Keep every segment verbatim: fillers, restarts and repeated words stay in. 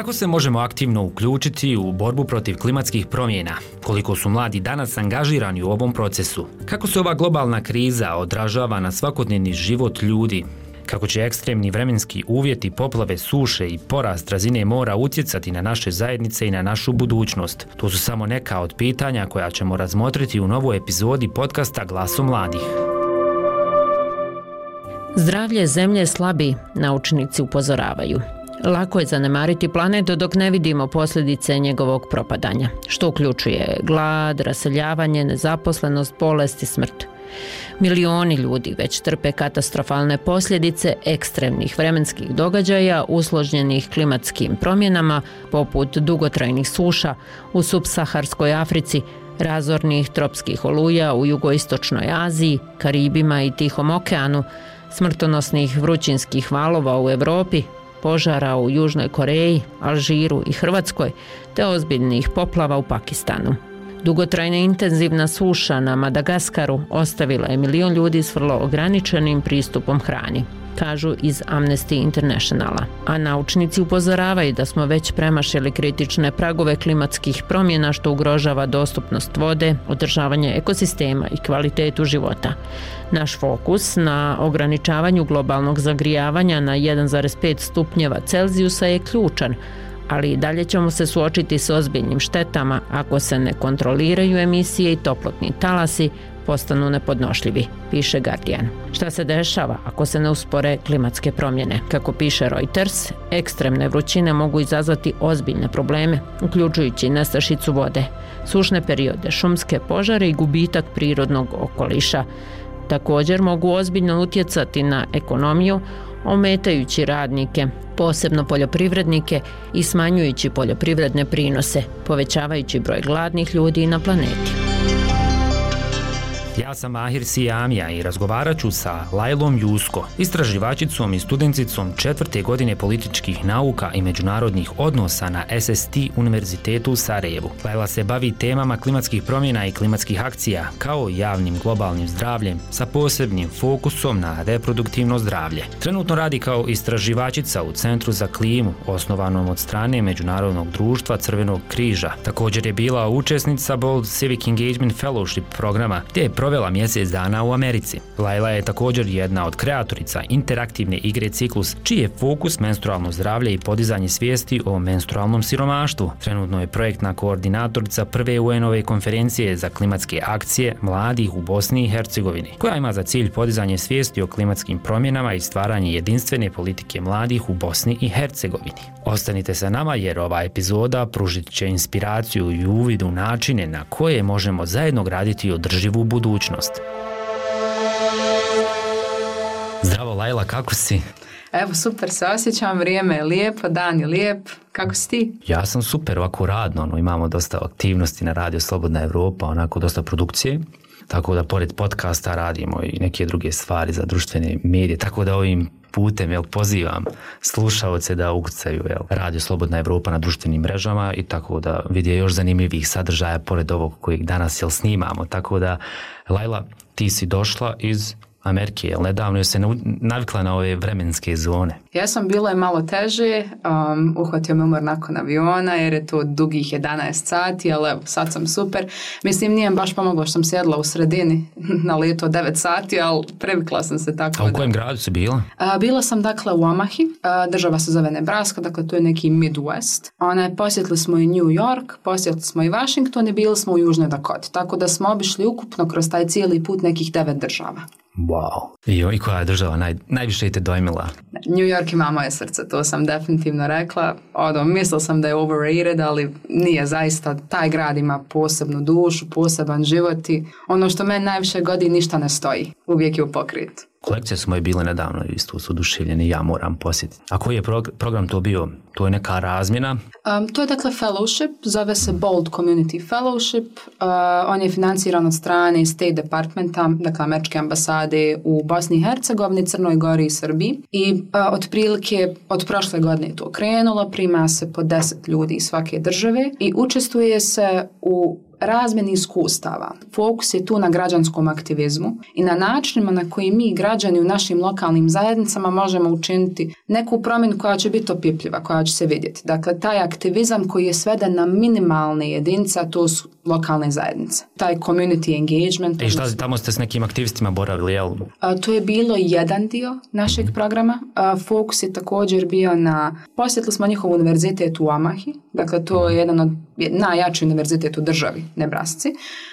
Kako se možemo aktivno uključiti u borbu protiv klimatskih promjena? Koliko su mladi danas angažirani u ovom procesu? Kako se ova globalna kriza odražava na svakodnevni život ljudi? Kako će ekstremni vremenski uvjeti, poplave, suše i porast razine mora utjecati na naše zajednice i na našu budućnost? To su samo neka od pitanja koja ćemo razmotriti u novoj epizodi podcasta Glasom mladih. Zdravlje zemlje slabi, naučnici upozoravaju. Lako je zanemariti planet dok ne vidimo posljedice njegovog propadanja, što uključuje glad, raseljavanje, nezaposlenost, bolest i smrt. Milioni ljudi već trpe katastrofalne posljedice ekstremnih vremenskih događaja usloženih klimatskim promjenama poput dugotrajnih suša u subsaharskoj Africi, razornih tropskih oluja u jugoistočnoj Aziji, Karibima i Tihom okeanu, smrtonosnih vrućinskih valova u Europi, požara u Južnoj Koreji, Alžiru i Hrvatskoj, te ozbiljnih poplava u Pakistanu. Dugotrajna intenzivna suša na Madagaskaru ostavila je milion ljudi s vrlo ograničenim pristupom hrani, kažu iz Amnesty Internationala. A naučnici upozoravaju da smo već premašili kritične pragove klimatskih promjena što ugrožava dostupnost vode, održavanje ekosistema i kvalitetu života. Naš fokus na ograničavanju globalnog zagrijavanja na jedan zarez pet stupnjeva Celzijusa je ključan, ali i dalje ćemo se suočiti s ozbiljnim štetama ako se ne kontroliraju emisije i toplotni talasi postanu nepodnošljivi, piše Guardian. Šta se dešava ako se ne uspore klimatske promjene? Kako piše Reuters, ekstremne vrućine mogu izazvati ozbiljne probleme, uključujući nestašicu vode, sušne periode, šumske požare i gubitak prirodnog okoliša. Također mogu ozbiljno utjecati na ekonomiju, ometajući radnike, posebno poljoprivrednike i smanjujući poljoprivredne prinose, povećavajući broj gladnih ljudi na planeti. Ja sam Mahir Sijamija i razgovarat ću sa Lailom Jusko, istraživačicom i studenticom četvrte godine političkih nauka i međunarodnih odnosa na S S T univerzitetu u Sarajevu. Laila se bavi temama klimatskih promjena i klimatskih akcija, kao i javnim globalnim zdravljem, sa posebnim fokusom na reproduktivno zdravlje. Trenutno radi kao istraživačica u Centru za klimu, osnovanom od strane Međunarodnog društva Crvenog križa. Također je bila učesnica Bold Civic Engagement Fellowship programa, gdje je provela mjesec dana u Americi. Laila je također jedna od kreatorica interaktivne igre Ciklus, čiji je fokus menstrualno zdravlje i podizanje svijesti o menstrualnom siromaštvu. Trenutno je projektna koordinatorica prve U N-ove konferencije za klimatske akcije mladih u Bosni i Hercegovini, koja ima za cilj podizanje svijesti o klimatskim promjenama i stvaranje jedinstvene politike mladih u Bosni i Hercegovini. Ostanite sa nama jer ova epizoda pružit će inspiraciju i uvid u načine na koje možemo zajedno graditi održivu budućnost. Zdravo Laila, kako si? Evo, super se osjećam, vrijeme je lijepo, dan je lijep. Kako si ti? Ja sam super, ovako radno, ono, imamo dosta aktivnosti na Radio Slobodna Evropa, onako dosta produkcije, tako da pored podcasta radimo i neke druge stvari za društvene medije, tako da ovim putem jel, pozivam slušaoce da ukucaju jel, Radio Slobodna Evropa na društvenim mrežama i tako da vide još zanimljivih sadržaja pored ovog kojeg danas jel, snimamo. Tako da, Laila, ti si došla iz Amerike, jel nedavno je se navikla na ove vremenske zone. Ja sam bila je malo teže, um, uhvatio me umor nakon aviona jer je to dugih jedanaest sati, ali evo, sad sam super. Mislim, nije baš pomoglo što sam sjedla u sredini na letu od devet sati, ali previkla sam se tako. A u kojem da... gradu si bila? Uh, bila sam dakle u Omahi, uh, država se zove Nebraska, dakle to je neki Midwest. Ona je, posjetili smo i New York, posjetili smo i Washington i bili smo u Južnoj Dakoti, tako da smo obišli ukupno kroz taj cijeli put nekih devet država. Wow. I, i koja je država naj, najviše te dojmila? New York ima moje srce, to sam definitivno rekla. Odo, mislila sam da je overrated, ali nije zaista. Taj grad ima posebnu dušu, poseban život i ono što meni najviše godi ništa ne stoji. Uvijek je u pokritu. Kolekcije su moje bile nedavno isto su oduševljene i ja moram posjetiti. A koji je prog- program to bio? To je neka razmjena? Um, to je dakle fellowship, zove se Bold Community Fellowship. Uh, on je financiran od strane State Departmenta, dakle američke ambasade u Bosni i Hercegovini, Crnoj Gori i Srbiji. I uh, otprilike od prošle godine je to krenulo, prima se po deset ljudi iz svake države i učestvuje se u razmjeni iskustava. Fokus je tu na građanskom aktivizmu i na načinima na koji mi građani u našim lokalnim zajednicama možemo učiniti neku promjenu koja će biti opipljiva, koja će se vidjeti. Dakle, taj aktivizam koji je sveden na minimalne jedinice, a to su lokalne zajednice. Taj community engagement. I šta, tamo ste s nekim aktivistima boravili, jel? A, to je bilo jedan dio našeg mm-hmm. programa. A, fokus je također bio na, posjetili smo njihov univerzitet u Omahi, dakle to je jedan od najjači univerzitet u državi, Nebrasci.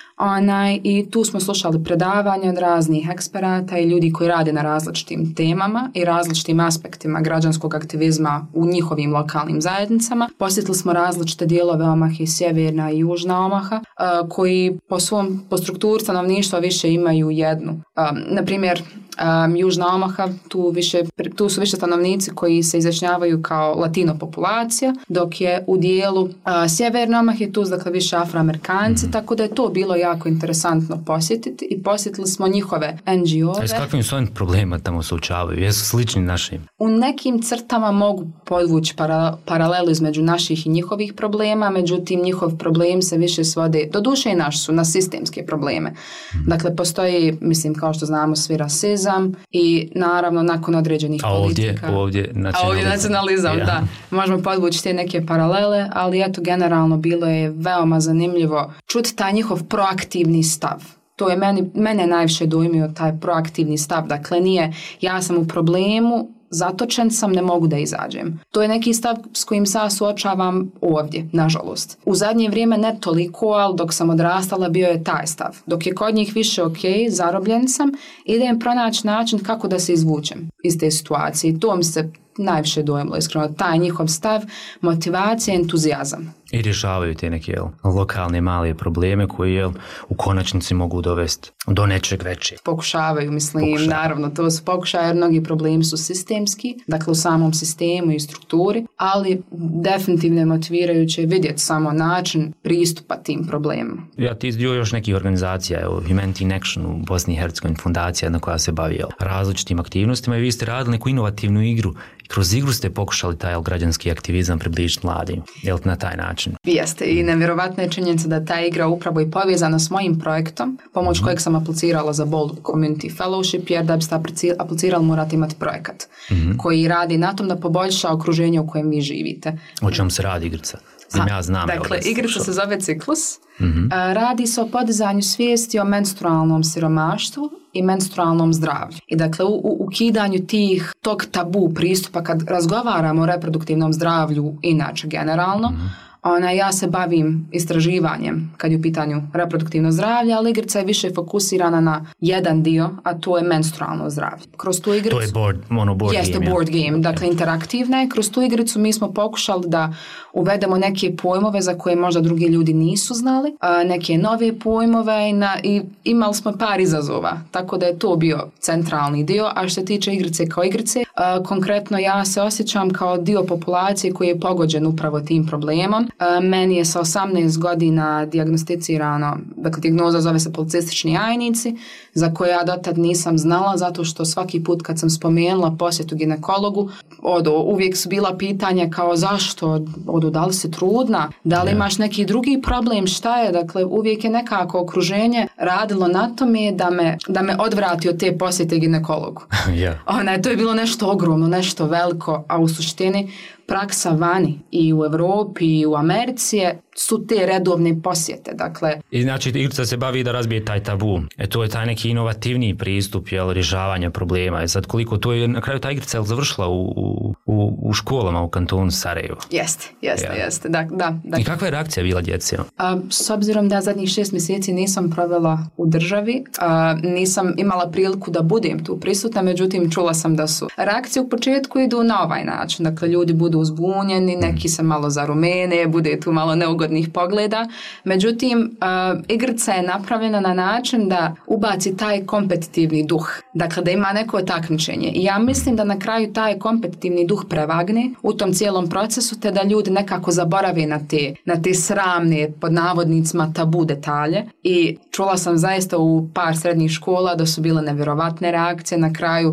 Onaj, i tu smo slušali predavanja od raznih eksperata i ljudi koji rade na različitim temama i različitim aspektima građanskog aktivizma u njihovim lokalnim zajednicama. Posjetili smo različite dijelove Omahe, sjeverna i južna Omaha, koji po svom, po strukturi stanovništva više imaju jednu. Um, na primjer, Um, Južna Omaha, tu, više, tu su više stanovnici koji se izjašnjavaju kao latino populacija, dok je u dijelu uh, Sjeverne Omahe tu dakle više Afroamerikanci, mm. tako da je to bilo jako interesantno posjetiti i posjetili smo njihove en dži o-ve. A s kakvim su oni problema tamo suočavaju? Jesu slični našim? U nekim crtama mogu podvući para, paralelu između naših i njihovih problema, međutim njihov problem se više svode, doduše i naš su, na sistemske probleme. Mm. Dakle, postoji, mislim, kao što znamo, svi rasizam i naravno nakon određenih a ovdje, politika. Ovdje nacionalizam. A ovdje nacionalizam, ja. Da. Možemo podvući te neke paralele, ali eto, generalno bilo je veoma zanimljivo čuti taj njihov proaktivni stav. To je meni, mene najviše dojmio taj proaktivni stav. Dakle, nije ja sam u problemu, zatočen sam, ne mogu da izađem. To je neki stav s kojim se ja suočavam ovdje, nažalost. U zadnje vrijeme ne toliko, ali dok sam odrastala bio je taj stav. Dok je kod njih više ok, zarobljen sam, idem pronaći način kako da se izvučem iz te situacije. To mi se najviše dojmilo, iskreno, taj njihov stav, motivacija, entuzijazam. I rješavaju te neke jel, lokalne male probleme koji jel, u konačnici mogu dovesti do nečeg većeg. Pokušavaju, mislim, Pokušavaju. Naravno, to su pokušaje, jer mnogi problemi su sistemski, dakle u samom sistemu i strukturi, ali definitivno je motivirajuće vidjeti samo način pristupa tim problemima. Ja ti dio još nekih organizacija, evo, Humanity in Action u Bosni i Hercegovini, fundacija na koja se bavi jel, različitim aktivnostima i vi ste radili neku inovativnu igru. Kroz igru ste pokušali taj jel, građanski aktivizam približiti mladim, jel na taj način? Jeste, i nevjerovatna je činjenica da ta igra upravo i povezana s mojim projektom, pomoć mm-hmm. kojeg sam aplicirala za Bold Community Fellowship, jer da biste aplicirali morate imati projekat mm-hmm. koji radi na tom da poboljša okruženje u kojem vi živite. O čemu se radi igrica? Zim ja znam. Dakle, igrica se zove Ciklus. Mm-hmm. Radi se o podizanju svijesti o menstrualnom siromaštvu i menstrualnom zdravlju. I dakle, u, u ukidanju tih, tog tabu pristupa kad razgovaramo o reproduktivnom zdravlju, inače generalno, mm-hmm. Ona, ja se bavim istraživanjem kad je u pitanju reproduktivno zdravlje, ali igrica je više fokusirana na jedan dio, a to je menstrualno zdravlje. Kroz tu igricu... To je board, ono board jeste game. Jeste board game, dakle interaktivna je. Kroz tu igricu mi smo pokušali da uvedemo neke pojmove za koje možda drugi ljudi nisu znali, a neke nove pojmove i, na, i imali smo par izazova, tako da je to bio centralni dio, a što se tiče igrice kao igrice, a, konkretno ja se osjećam kao dio populacije koji je pogođen upravo tim problemom. A, meni je sa osamnaest godina dijagnosticirano, dakle dijagnoza zove se policistični jajnici, za koje ja dotad nisam znala, zato što svaki put kad sam spomenula posjetu ginekologu, odo, uvijek su bila pitanja kao zašto, odo, da li si trudna, da li imaš neki drugi problem, šta je, dakle uvijek je nekako okruženje radilo na tome da me, da me odvrati od te posjete ginekologu. yeah. Ona, to je bilo nešto ogromno, nešto veliko, a u suštini praksa vani i u Europi i u Americi su te redovne posjete. Dakle, i znači igrica se bavi da razbije taj tabu. E to je taj neki inovativni pristup jel, rješavanja problema. I sad koliko to je na kraju ta igrica je završila u, u, u školama u kantonu Sarajevo. Jeste, jeste, ja. jeste. Da, da, da. I kakva je reakcija bila djece? A, s obzirom da zadnjih šest mjeseci nisam provela u državi, a, nisam imala priliku da budem tu prisutna, međutim čula sam da su reakcije u početku idu na ovaj način. Dakle, ljudi budu uzbunjeni, neki se malo zarumene, bude tu malo neugodnih pogleda. Međutim, uh, igrica je napravljena na način da ubaci taj kompetitivni duh. Dakle, da ima neko takmičenje. I ja mislim da na kraju taj kompetitivni duh prevagne u tom cijelom procesu, te da ljudi nekako zaborave na te, na te sramne, pod navodnicima, tabu detalje. I čula sam zaista u par srednjih škola da su bile nevjerovatne reakcije na kraju.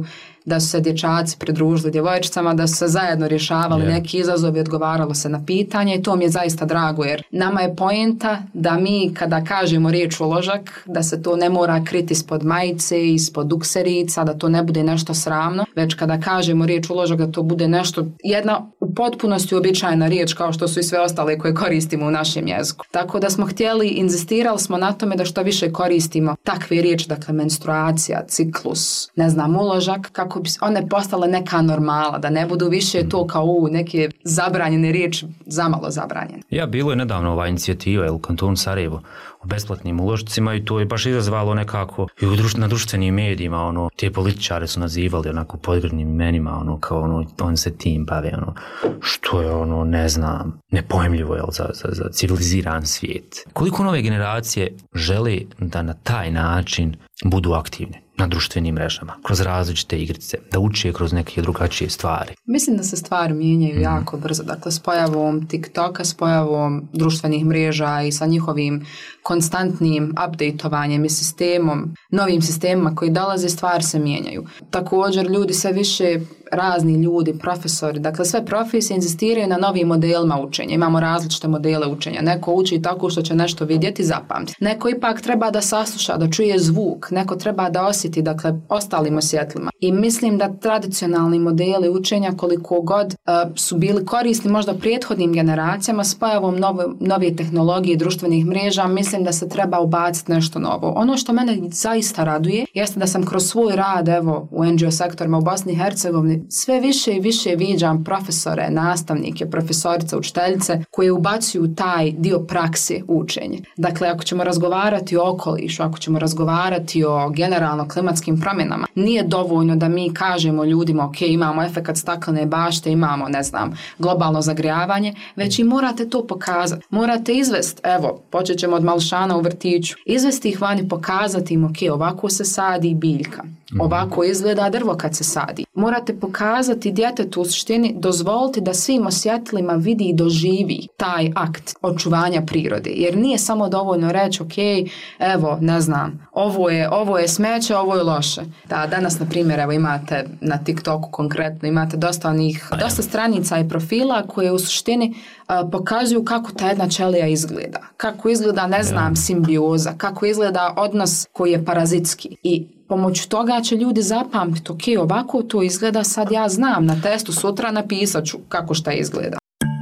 da su se dječaci pridružili djevojčicama, da su se zajedno rješavali yeah. neki izazovi, odgovaralo se na pitanje i to mi je zaista drago jer nama je poenta da mi kada kažemo riječ uložak, da se to ne mora kriti ispod majice, ispod dukserica, da to ne bude nešto sramno, već kada kažemo riječ uložak da to bude nešto, jedna u potpunosti uobičajena riječ kao što su i sve ostale koje koristimo u našem jeziku. Tako da smo htjeli, inzistirali smo na tome da što više koristimo takve riječi, dakle menstruacija, ciklus, ne znam, uložak, kako bi one postale neka normala, da ne budu više to kao u neke zabranjene riječi, zamalo zabranjene. Ja, bilo je nedavno ova inicijativa, jel, Kanton Sarajevo, o besplatnim uložcima i to je baš izazvalo nekako i u društv, na društvenim medijima, ono, te političare su nazivali onako podgrdnim imenima, ono, kao ono, on se tim bave, ono, što je ono, ne znam, nepojmljivo, jel, za, za, za civiliziran svijet. Koliko nove generacije žele da na taj način budu aktivne na društvenim mrežama, kroz različite igrice, da uče kroz neke drugačije stvari? Mislim da se stvari mijenjaju mm. jako brzo. Dakle, s pojavom TikToka, s pojavom društvenih mreža i sa njihovim konstantnim updateovanjem i sistemom, novim sistemima koji dolaze, stvari se mijenjaju. Također, ljudi sve više, razni ljudi, profesori, dakle sve profesije inzistiraju na novim modelima učenja. Imamo različite modele učenja. Neko uči tako što će nešto vidjeti, zapamtiti. Neko ipak treba da sasluša, da čuje zvuk. Neko treba da osjeti, dakle, ostalim osjetlima. I mislim da tradicionalni modeli učenja, koliko god uh, su bili korisni možda prethodnim generacijama, s pojavom nove, nove tehnologije i društvenih mreža, mislim da se treba ubaciti nešto novo. Ono što mene zaista raduje, jeste da sam kroz svoj rad, evo, u N G O sektorima u Bosni i Hercegovini, sve više i više viđam profesore, nastavnike, profesorice, učiteljice koje ubacuju taj dio prakse učenje. Dakle, ako ćemo razgovarati o okolišu, ako ćemo razgovarati o generalno klimatskim promjenama, nije dovoljno da mi kažemo ljudima, ok, imamo efekat staklene bašte, imamo, ne znam, globalno zagrijavanje, već i morate to pokazati. Morate izvesti, evo, počet ćemo od malšana u vrtiću, izvesti ih vani, pokazati im, ok, ovako se sadi biljka, ovako izgleda drvo kad se sadi. Morate pokazati djetetu u suštini, dozvoliti da svim osjetlima vidi i doživi taj akt očuvanja prirode. Jer nije samo dovoljno reći, ok, evo, ne znam, ovo je, ovo je smeće, ovo je loše. Da, danas, na primjer, evo imate na TikToku konkretno, imate dosta onih, dosta stranica i profila koje u suštini uh, pokazuju kako ta jedna ćelija izgleda. Kako izgleda, ne znam, simbioza, kako izgleda odnos koji je parazitski. I pomoću toga će ljudi zapamtiti, ok, ovako to izgleda, sad ja znam, na testu sutra napisat ću kako šta izgleda.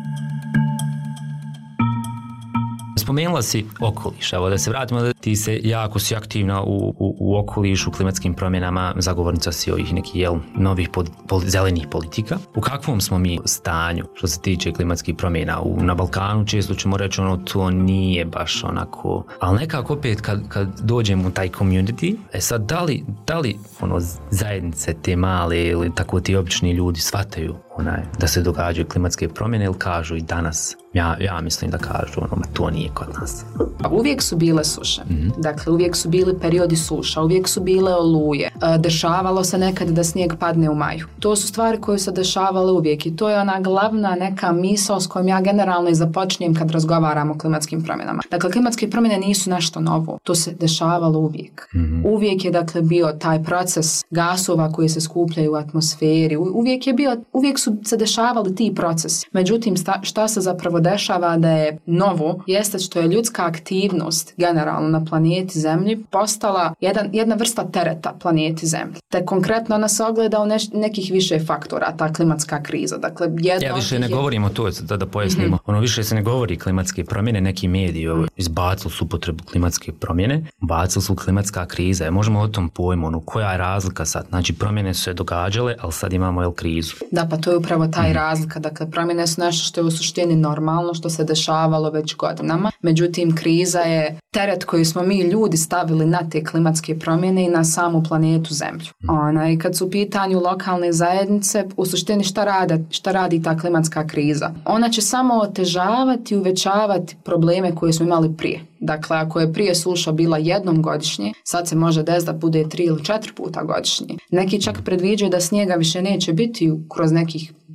Spomenula si okoliš, evo da se vratimo, da ti se jako si aktivna u, u, u okolišu, klimatskim promjenama, zagovornica si ovih nekih jel, novih pod, pol, zelenih politika. U kakvom smo mi stanju što se tiče klimatskih promjena? U, na Balkanu često ćemo reći ono, to nije baš onako, ali nekako opet kad, kad dođemo u taj community, e sad da li, da li ono, zajednice te male ili tako ti obični ljudi shvataju onaj, da se događaju klimatske promjene ili kažu i danas? Ja, ja mislim da kažu ono, to nije kod nas. Uvijek su bile suše. Mm-hmm. Dakle, uvijek su bili periodi suša, uvijek su bile oluje. E, dešavalo se nekad da snijeg padne u maju. To su stvari koje su dešavale uvijek i to je ona glavna neka misao s kojom ja generalno i započinjem kad razgovaram o klimatskim promjenama. Dakle, klimatske promjene nisu nešto novo. To se dešavalo uvijek. Mm-hmm. Uvijek je, dakle, bio taj proces gasova koji se skupljaju u atmosferi. Uvijek je bio, uvijek su se dešavali ti procesi. Međutim, sta, šta se zapravo dešava da je novo, jeste što je ljudska aktivnost generalno na planeti Zemlji postala jedan, jedna vrsta tereta planeti Zemlji. Te konkretno ona se ogleda u neš, nekih više faktora, ta klimatska kriza. Dakle, jedno ja više ne je... govorimo to, da, da pojasnimo. Mm-hmm. Ono više se ne govori klimatske promjene, neki mediji mm-hmm. izbacili su upotrebu klimatske promjene, bacili su klimatska kriza. Možemo o tom pojmu, ono, koja je razlika sad? Znači, promjene su se događale, ali sad imamo jel, krizu. Da, pa to je upravo taj mm-hmm. razlika. Dakle, promjene su nešto što je u suštini normalno, što se dešavalo već godinama. Međutim, kriza je teret koji smo mi ljudi stavili na te klimatske promjene i na samu planetu Zemlju. Ona, i kad su u pitanju lokalne zajednice, u suštini šta, rade, šta radi ta klimatska kriza? Ona će samo otežavati i uvećavati probleme koje smo imali prije. Dakle, ako je prije suša bila jednom godišnje, sad se može desiti da bude tri ili četiri puta godišnje. Neki čak predviđaju da snijega više neće biti kroz nekih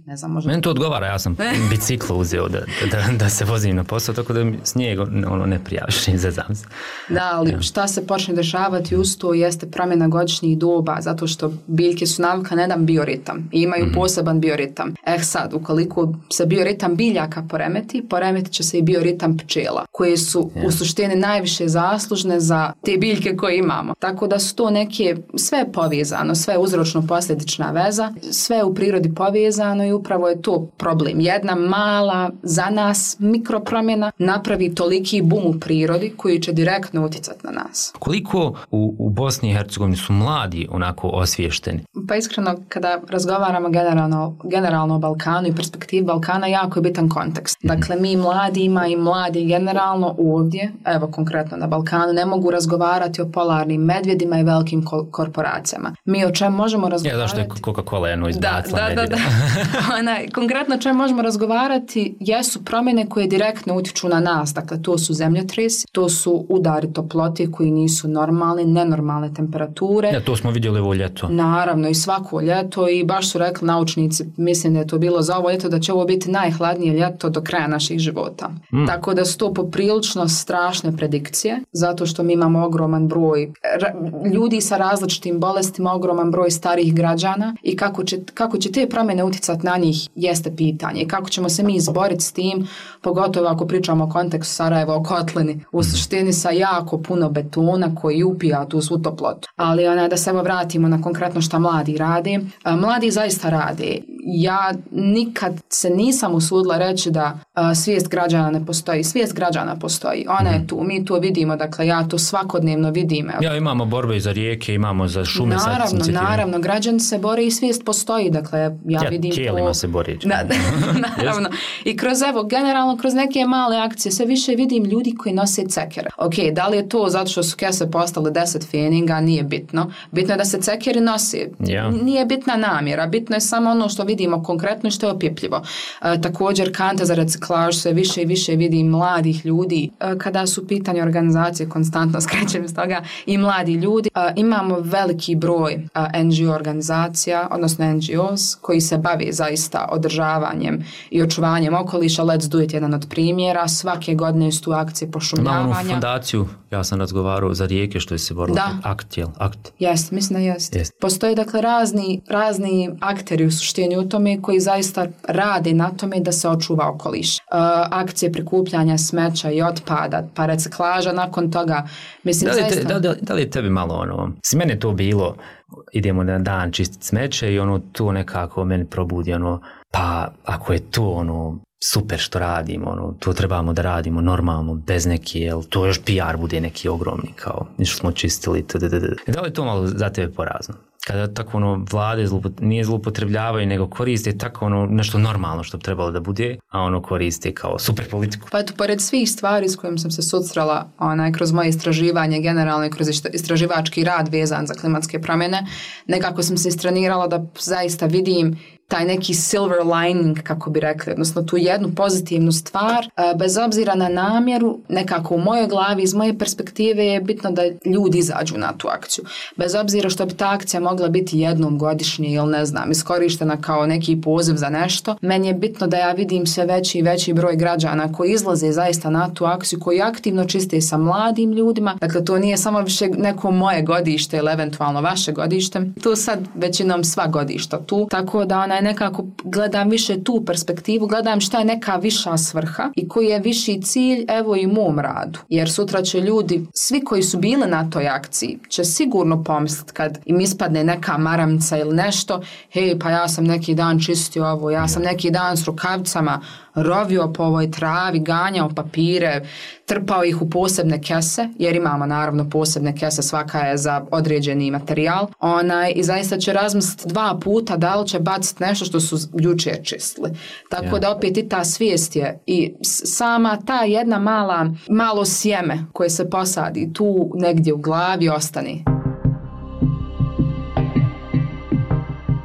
ne znam, možda... Meni to odgovara, ja sam biciklo uzeo da, da, da se vozim na posao, tako da snijeg ono, ne prijaviš, ne zezam se. Da, ali ja. Šta se počne dešavati uz to jeste promjena godišnjih doba, zato što biljke su navikle na jedan bioritam i imaju mm-hmm. poseban bioritam. Eh sad, ukoliko se bioritam biljaka poremeti, poremetit će se i bioritam pčela, koje su ja. u suštini najviše zaslužne za te biljke koje imamo. Tako da su to neke, sve je povezano, sve je uzročno-posljedična veza, sve je u prirodi povezano i upravo je to problem. Jedna mala, za nas, mikropromjena napravi toliki bum u prirodi koji će direktno utjecati na nas. Koliko u, u Bosni i Hercegovini su mladi onako osviješteni? Pa iskreno, kada razgovaramo generalno, generalno o Balkanu i perspektivi Balkana, jako je bitan kontekst. Dakle, mi mladima i mladi generalno ovdje, evo konkretno na Balkanu, ne mogu razgovarati o polarnim medvjedima i velikim ko- korporacijama. Mi o čem možemo razgovarati... Ja, zašto je Coca-Cola jedno izbacila da, da, da, da. Onaj, konkretno o čem možemo razgovarati jesu promjene koje direktno utječu na nas. Dakle, to su zemljotresi, to su udari toplote koji nisu normalni, nenormalne temperature. Ja, to smo vidjeli ovo ljeto. Naravno, i svako ljeto i baš su rekli naučnici, mislim da je to bilo za ovo ljeto, da će ovo biti najhladnije ljeto do kraja naših života. Mm. Tako da su to poprilično strašne predikcije, zato što mi imamo ogroman broj ra- ljudi sa različitim bolestima, ogroman broj starih građana i kako će, kako će te promjene utjecati na njih jeste pitanje. I kako ćemo se mi izboriti s tim, pogotovo ako pričamo o kontekstu Sarajeva, o kotlini, u suštini sa jako puno betona koji upija tu svu toplotu. Ali ona, da se evo vratimo na konkretno šta mladi rade. Mladi zaista rade. Ja nikad se nisam usudila reći da a, svijest građana ne postoji. Svijest građana postoji. Ona je tu. Mi to vidimo. Dakle, ja to svakodnevno vidim. Ja, imamo borbe i za rijeke, imamo za šume. Naravno, naravno. Građani se bore i svijest postoji. Dakle, ja, ja vidim tijelima to... se bori. Da, da, naravno. I kroz, evo, generalno, kroz neke male akcije sve više vidim ljudi koji nose cekere. Ok, da li je to zato što su kese postale deset feninga? Nije bitno. Bitno je da se cekeri nose. Yeah. Nije bitna namjera. Bitno je samo ono što vidimo konkretno i što je opjepljivo. E, također kante za reciklaž, sve više i više vidim mladih ljudi. E, kada su pitanje organizacije, konstantno skrećem iz toga, i mladi ljudi. E, imamo veliki broj e, en ge o organizacija, odnosno en ge os, koji se bavi zaista održavanjem i očuvanjem okoliša. Let's do it, jedan od primjera. Svake godine su tu akcije pošumljavanja. Imamo fondaciju, ja sam razgovarao za rijeke što je se borilo. Da. Akt, jel? Akt. Jest, mislim da jest. jest. Postoje dakle razni, razni akteri u suštini u tome koji zaista rade na tome da se očuva okoliš. Uh, akcije prikupljanja smeća i otpada, pa reciklaža nakon toga. Mislim, da, li zaista... te, da, da, da li je tebi malo ono, s mene to bilo, idemo na dan čistiti smeće i ono to nekako meni probudi ono, pa ako je to ono super što radimo, ono, to trebamo da radimo normalno, bez neke, jel, to još P R bude neki ogromni, kao, ništa smo čistili, tdd. Da li je to malo za tebe porazno? Kada tako ono vlade zlupot, nije zloupotrebljavaju, nego koriste tako ono nešto normalno što bi trebalo da bude, a ono koriste kao super politiku. Pa eto, pored svih stvari s kojim sam se susrela onaj, kroz moje istraživanje, generalno i kroz istraživački rad vezan za klimatske promjene, nekako sam se istrenirala da zaista vidim taj neki silver lining, kako bi rekli, odnosno tu jednu pozitivnu stvar, bez obzira na namjeru, nekako u mojoj glavi, iz moje perspektive je bitno da ljudi izađu na tu akciju. Bez obzira što bi ta akcija mogla biti jednom godišnje ili ne znam, iskorištena kao neki poziv za nešto, meni je bitno da ja vidim sve veći i veći broj građana koji izlaze zaista na tu akciju, koji aktivno čiste sa mladim ljudima. Dakle, to nije samo više neko moje godište ili eventualno vaše godište. Tu sad većinom sva godišta tu, tako da ona nekako gledam više tu perspektivu, gledam šta je neka viša svrha i koji je viši cilj, evo i u mom radu. Jer sutra će ljudi, svi koji su bili na toj akciji, će sigurno pomisliti kad im ispadne neka maramca ili nešto, hej, pa ja sam neki dan čistio ovo, ja sam neki dan s rukavicama rovio po ovoj travi, ganjao papire, trpao ih u posebne kese, jer imamo naravno posebne kese, svaka je za određeni materijal. Onaj, i zaista će razmisliti dva puta da li će baciti nešto što su jučer čistili. Tako yeah. da opet i ta svijest je i sama ta jedna mala, malo sjeme koje se posadi tu negdje u glavi ostane.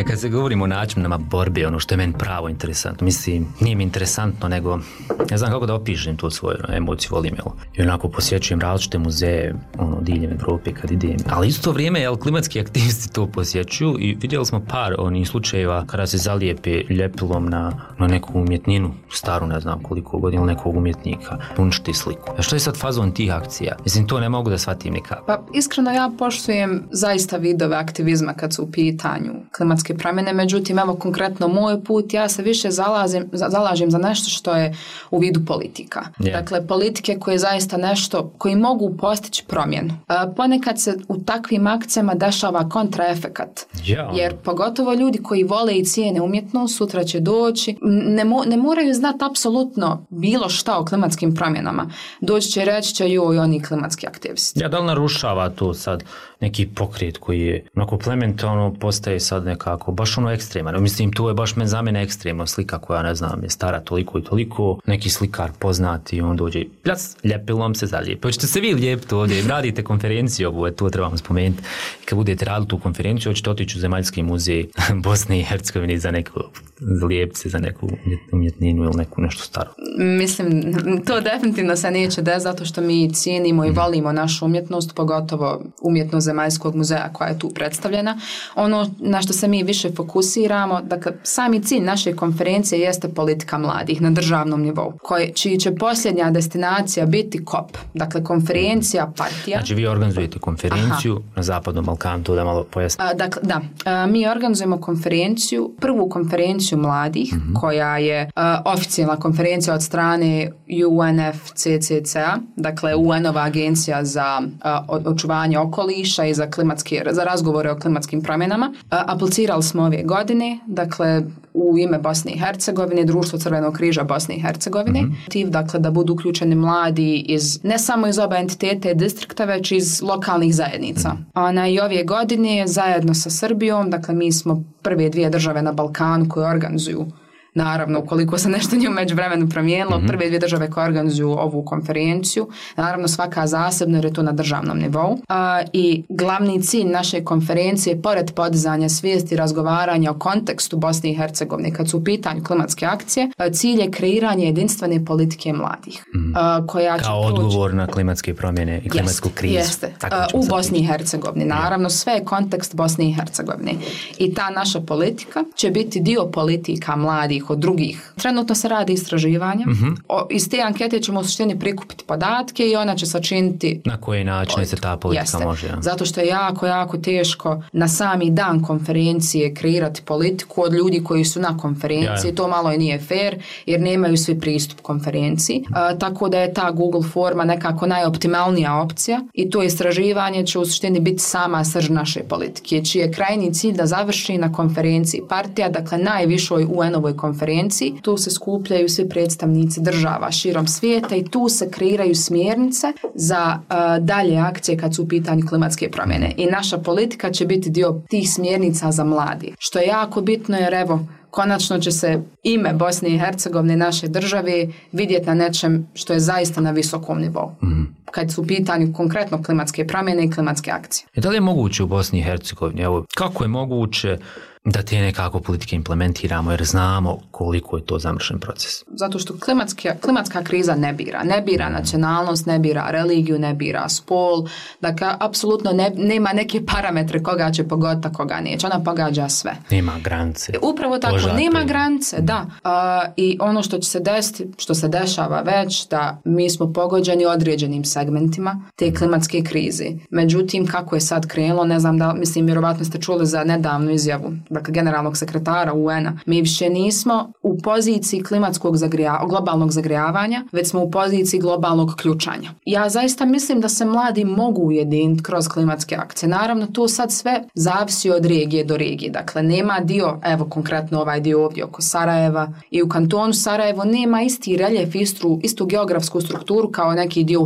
Kad se govorimo o načinama borbe, ono što je meni pravo interesantno, mislim, nije mi interesantno, nego ne znam kako da opišem tu svoju emociju, volim, jel? I onako posjećujem različite muzeje, ono, diljem Evrope kad idem. Ali isto vrijeme, jel, klimatski aktivisti to posjećuju i vidjeli smo par onih slučajeva kada se zalijepe ljepilom na, na neku umjetninu, staru, ne znam koliko godina, nekog umjetnika, uništi sliku. A što je sad fazon tih akcija? Mislim, to ne mogu da shvatim nikako. Pa, iskreno, ja poštujem zaista vidove aktivizma kad su u pitanju klimatske promjene, međutim, evo konkretno moj put, ja se više zalazim, zalažem za nešto što je u vidu politika. Yeah. Dakle, politike koje je zaista nešto, koji mogu postići promjenu. E, ponekad se u takvim akcijama dešava kontraefekat. Yeah. Jer pogotovo ljudi koji vole i cijene umjetnost, sutra će doći, ne, mo, ne moraju znati apsolutno bilo šta o klimatskim promjenama. Doći će reći će joj oni klimatski aktivisti. Ja, da li narušava to sad neki pokret koji je onako plementalno postaje sad nekako baš ono ekstreman. Mislim, to je baš men za mene ekstremno slika koja, ne znam, je stara toliko i toliko. Neki slikar poznati i on dođe pljac, ljepilom se zalijepi. Hoćete se vi lijepiti ovdje, radite konferenciju ovu, to trebamo spomenuti. Kad budete radili tu konferenciju, hoćete otići u Zemaljski muzej Bosne i Hercegovine za neku lijepce, za neku umjetninu ili neku nešto staro. Mislim, to definitivno se neće desiti zato što mi cijenimo i volimo našu umjetnost, pogotovo umjetnost Zemaljskog muzeja koja je tu predstavljena. Ono na što se mi više fokusiramo, dakle, sami cilj naše konferencije jeste politika mladih na državnom nivou, koji, čiji će posljednja destinacija biti kop, dakle konferencija partija. Znači vi organizujete konferenciju Aha. na Zapadnom Balkanu, to da malo pojasnim. Dakle, da, a, mi organizujemo konferenciju, prvu konferenciju mladih, mm-hmm. koja je a, oficijalna konferencija od strane U N F C C C a, dakle U N-ova agencija za a, očuvanje okoliša i za klimatske, za razgovore o klimatskim promjenama. A, aplicirali smo ove godine, dakle u ime Bosne i Hercegovine, Društvo Crvenog križa Bosne i Hercegovine, mm-hmm. dakle da budu uključeni mladi iz, ne samo iz oba entiteta i distrikta, već iz lokalnih zajednica. Mm-hmm. Ona i ove godine zajedno sa Srbijom, dakle mi smo prve dvije države na Balkanu koje organizuju, naravno, ukoliko se nešto nije u međuvremenu promijenilo, mm-hmm. prve dvije države koje organizuju ovu konferenciju, naravno svaka zasebno jer je to na državnom nivou. A, I glavni cilj naše konferencije, pored podizanja svijesti i razgovaranja o kontekstu Bosne i Hercegovine, kad su u pitanju klimatske akcije, cilj je kreiranje jedinstvene politike mladih. Mm-hmm. A, koja će Kao proći... odgovor na klimatske promjene i klimatsku jeste, krizu. Jeste, a, u Bosni i Hercegovini. Naravno, yeah. sve je kontekst Bosne i Hercegovine. I ta naša politika će biti dio politika mladih od drugih. Trenutno se radi istraživanja. Mm-hmm. O, iz te ankete ćemo u suštini prikupiti podatke i ona će sačiniti... Na koji način se ta politika Jeste. može? Ja. Zato što je jako, jako teško na sami dan konferencije kreirati politiku od ljudi koji su na konferenciji. Ja. To malo i nije fair jer nemaju svi pristup konferenciji. A, tako da je ta Google forma nekako najoptimalnija opcija i to istraživanje će u suštini biti sama srž naše politike, čiji je krajnji cilj da završi na konferenciji partija, dakle najvišoj U N-ovoj konferenciji. Tu se skupljaju svi predstavnici država širom svijeta i tu se kreiraju smjernice za uh, dalje akcije kad su u pitanju klimatske promjene. I naša politika će biti dio tih smjernica za mladi. Što je jako bitno jer evo, konačno će se ime Bosne i Hercegovine, naše države, vidjeti na nečem što je zaista na visokom nivou. Mm. Kad su u pitanju konkretno klimatske promjene i klimatske akcije. I da li je moguće u Bosni i Hercegovini? Evo, kako je moguće da te nekako politike implementiramo jer znamo koliko je to zamršen proces? Zato što klimatska, klimatska kriza ne bira. Ne bira nacionalnost, ne bira religiju, ne bira spol. Dakle, apsolutno ne, nema neke parametre koga će pogoditi, koga neće. Ona pogađa sve. Nema granice. Upravo tako, Požar, nema granice, da. Uh, I ono što će se desiti, što se dešava već, da mi smo pogođeni određenim segmentima te klimatske krize. Međutim, kako je sad krenulo, ne znam da, mislim, vjerovatno ste čuli za nedavnu izjavu, dakle, generalnog sekretara U N-a. Mi više nismo u poziciji klimatskog zagrija, globalnog zagrijavanja, već smo u poziciji globalnog ključanja. Ja zaista mislim da se mladi mogu ujediniti kroz klimatske akcije. Naravno, to sad sve zavisi od regije do regije. Dakle, nema dio, evo konkretno ovaj dio ovdje oko Sarajeva i u kantonu Sarajevo nema isti reljef, istu, istu geografsku strukturu kao neki dio u Hercegovini.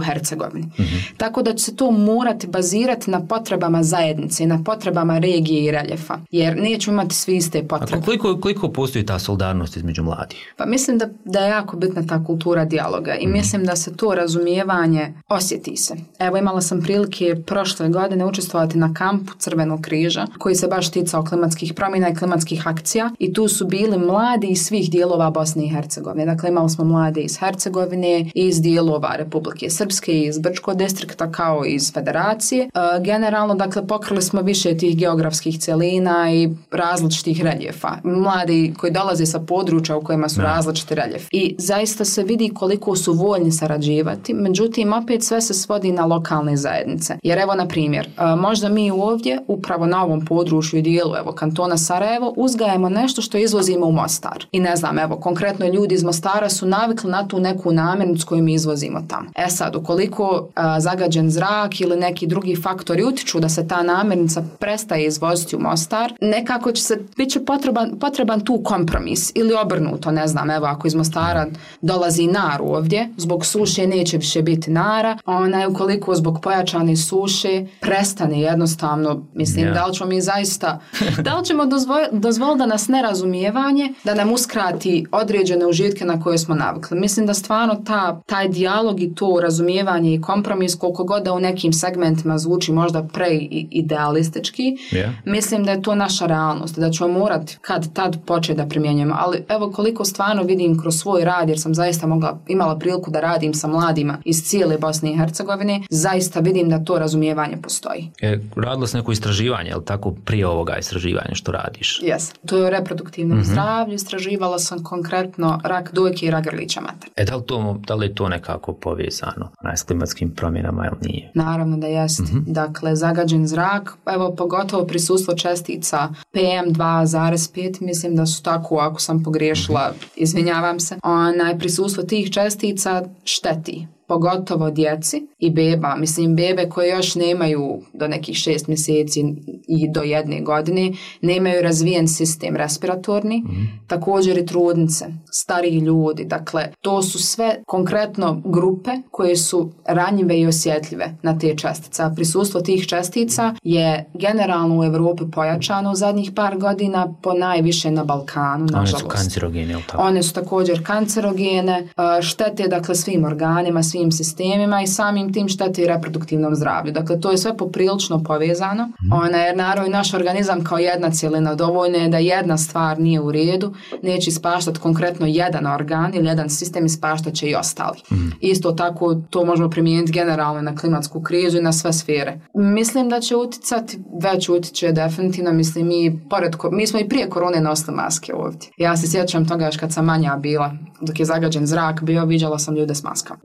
Hercegovini. Mm-hmm. Tako da će se to morati bazirati na potrebama zajednice, na potrebama regije i reljefa, jer nećemo imati svi iste potrebe. A koliko, koliko postoji ta solidarnost između mladih? Pa mislim da, da je jako bitna ta kultura dijaloga i mm-hmm. mislim da se to razumijevanje osjeti se. Evo, imala sam prilike prošle godine učestvovati na kampu Crvenog križa koji se baš ticao klimatskih promjena i klimatskih akcija i tu su bili mladi iz svih dijelova Bosne i Hercegovine. Dakle, imali smo mlade iz Hercegovine, iz dijelova Republike Srpske, iz Brčkog distrikta kao i iz Federacije. E, generalno, dakle, pokrili smo više tih geografskih celina i različitih reljefa. Mladi koji dolaze sa područja u kojima su no. različiti reljefi. I zaista se vidi koliko su voljni sarađivati, međutim, opet sve se svodi na lokalne zajednice. Jer evo, na primjer, e, možda mi ovdje, upravo na ovom području i dijelu, evo, kantona Sarajevo, uzgajamo nešto što izvozimo u Mostar. I ne znam, evo, konkretno ljudi iz Mostara su navikli na tu neku namirnicu koju mi izvozimo tamo. E sad, ukoliko a, zagađen zrak ili neki drugi faktori utiču da se ta namirnica prestaje izvoziti u Mostar, nekako će se, bit će potreban, potreban tu kompromis ili obrnuto, ne znam, evo, ako iz Mostara dolazi nar ovdje, zbog suše neće više biti nara, ona ukoliko zbog pojačane suše prestane jednostavno, mislim, yeah. da li ćemo mi zaista, da li ćemo dozvoliti dozvol da nas nerazumijevanje, da nam uskrati određene užitke na koje smo navikli. Mislim da stvarno ta, taj dijalog i to razumijevanje i kompromis, koliko god da u nekim segmentima zvuči možda preidealistički, yeah. mislim da je to naša realnost, da ćemo morati kad tad početi da primjenjujemo. Ali evo koliko stvarno vidim kroz svoj rad, jer sam zaista mogla, imala priliku da radim sa mladima iz cijele Bosne i Hercegovine, zaista vidim da to razumijevanje postoji. E, radilo se neko istraživanje, je li tako, prije ovoga istraživanja što radiš? Jes. To je o reproduktivnom mm-hmm. zdravlju. Istraživala sam konkretno rak dojke i rak grlića mater. E, da li, to, da li je to nekako povezano s klimatskim promjenama ili nije? Naravno da jest. Mm-hmm. Dakle, zagađen zrak, evo pogotovo prisustvo čestica P M dva zarez pet, mislim da su tako, ako sam pogriješila, mm-hmm. izvinjavam se. Onaj prisustvo tih čestica šteti. Pogotovo djeci i beba, mislim bebe koje još nemaju do nekih šest mjeseci i do jedne godine, nemaju razvijen sistem respiratorni, mm. također i trudnice, stariji ljudi, dakle to su sve konkretno grupe koje su ranjive i osjetljive na te čestice. A prisustvo tih čestica je generalno u Europi pojačano u zadnjih par godina, po najviše na Balkanu, nažalost. One su kancerogene, ili tako? One su također kancerogene, štete dakle svim organima, svim sistemima i samim tim štete i reproduktivnom zdravlju. Dakle, to je sve poprilično povezano. Mm. Ona, jer naravno naš organizam kao jedna cjelina, dovoljno je da jedna stvar nije u redu, neće ispaštati konkretno jedan organ ili jedan sistem, ispaštat će i ostali. Mm. Isto tako to možemo primijeniti generalno na klimatsku krizu i na sve sfere. Mislim da će uticati, već utiče definitivno, mislim mi, pored, mi smo i prije korone nosili maske ovdje. Ja se sjećam toga još kad sam manja bila, dok je zagađen zrak bio, viđala sam ljude s maskama.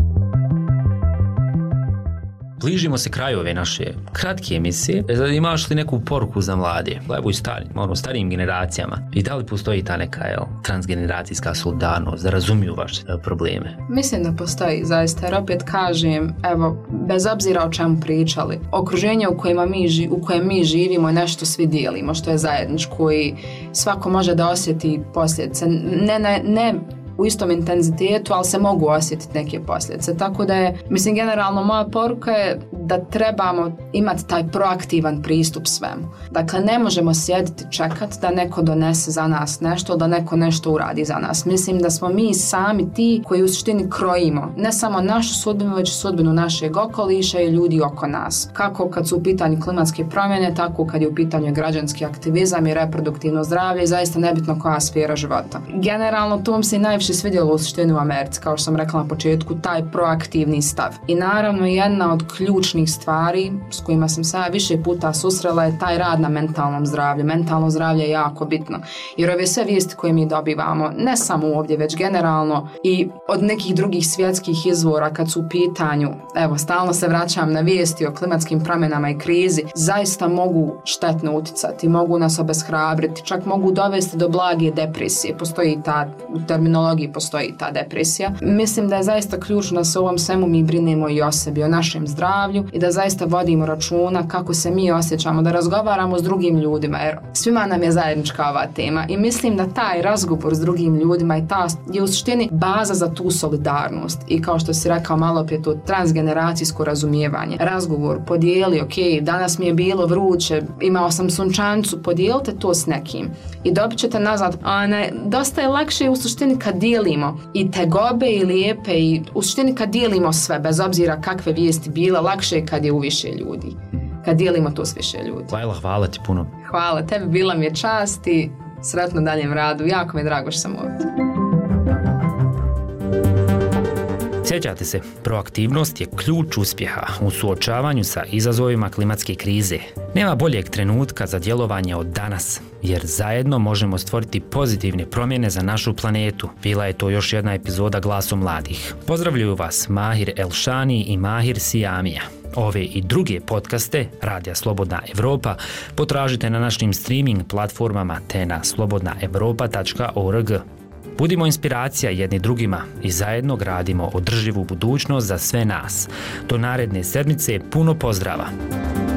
Bližimo se kraju ove naše kratke emisije. Imaš li neku poruku za mlade? Evo i starim, ono, starijim generacijama. I da li postoji ta neka jel, transgeneracijska solidarnost da razumiju vaše probleme? Mislim da postoji zaista, jer opet kažem, evo, bez obzira o čemu pričali, okruženje u kojem mi, u kojem mi živimo je nešto svi dijelimo, što je zajedničko i svako može da osjeti posljedice. Ne, ne, ne u istom intenzitetu, ali se mogu osjetiti neke posljedice. Tako da je, mislim, generalno moja poruka je da trebamo imati taj proaktivan pristup svemu. Dakle, ne možemo sjediti čekati da neko donese za nas nešto, da neko nešto uradi za nas. Mislim da smo mi sami ti koji u suštini krojimo ne samo našu sudbinu, već sudbinu našeg okoliša i ljudi oko nas. Kako kad su u pitanju klimatske promjene, tako kad je u pitanju građanski aktivizam i reproduktivno zdravlje i zaista nebitno koja sfera života. Generalno, to mi se najviše svidjelo u suštini u Americi, kao što sam rekla na početku, taj proaktivni stav. I naravno, jedna od ključnih stvari s kojima sam se više puta susrela je taj rad na mentalnom zdravlju. Mentalno zdravlje je jako bitno. Jer ove sve vijesti koje mi dobivamo, ne samo ovdje, već generalno i od nekih drugih svjetskih izvora kad su u pitanju, evo, stalno se vraćam na vijesti o klimatskim promjenama i krizi, zaista mogu štetno uticati, mogu nas obeshrabriti, čak mogu dovesti do blage depresije. Postoji ta terminologija mnogi postoji ta depresija. Mislim da je zaista ključno da se u ovom svemu mi brinemo i o sebi, o našem zdravlju i da zaista vodimo računa kako se mi osjećamo, da razgovaramo s drugim ljudima, jer svima nam je zajednička ova tema i mislim da taj razgovor s drugim ljudima i ta je u suštini baza za tu solidarnost i kao što si rekao malo prije, to transgeneracijsko razumijevanje. Razgovor, podijeli, ok, danas mi je bilo vruće, imao sam sunčancu, podijelite to s nekim i dobit ćete nazad. A ne, dosta je lakše u suštini kad dijelimo i tegobe i lijepe i u suštini kad dijelimo sve, bez obzira kakve vijesti bile, lakše je kad je u više ljudi. Kad dijelimo to s više ljudi. Lajla, hvala ti puno. Hvala tebi, bila mi je čast i sretno daljem radu. Jako mi je drago što sam ovdje. Sjećate se, proaktivnost je ključ uspjeha u suočavanju sa izazovima klimatske krize. Nema boljeg trenutka za djelovanje od danas, jer zajedno možemo stvoriti pozitivne promjene za našu planetu. Bila je to još jedna epizoda Glasu mladih. Pozdravljaju vas Mahir Elšani i Mahir Sijamija. Ove i druge podcaste Radija Slobodna Evropa potražite na našim streaming platformama te na slobodna evropa tačka org. Budimo inspiracija jedni drugima i zajedno gradimo održivu budućnost za sve nas. Do naredne sedmice puno pozdrava!